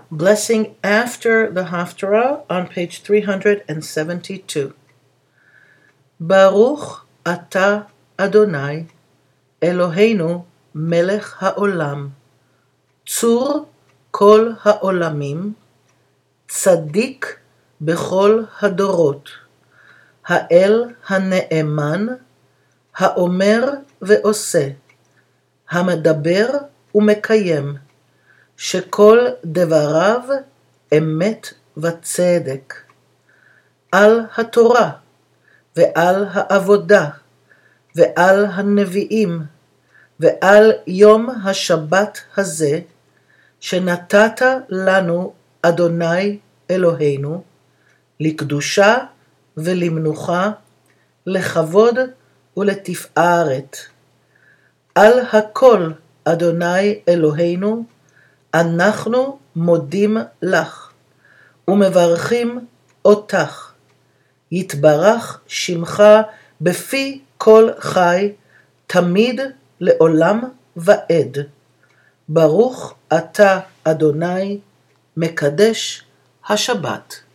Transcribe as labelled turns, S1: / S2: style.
S1: blessing after the Haftarah on page 372. Baruch Ata Adonai, Eloheinu melech haolam, צור כל העולמים, צדיק בכל הדורות, האל הנאמן, האומר ועושה, המדבר ומקיים, שכל דבריו אמת וצדק. על התורה ועל העבודה ועל הנביאים ועל יום השבת הזה, שנתת לנו אדוני אלוהינו, לקדושה ולמנוחה, לכבוד ולתפארת. על הכל אדוני אלוהינו, אנחנו מודים לך ומברכים אותך. יתברך שמך בפי כל חי, תמיד לעולם ועד. ברוך אתה אדוני מקדש השבת.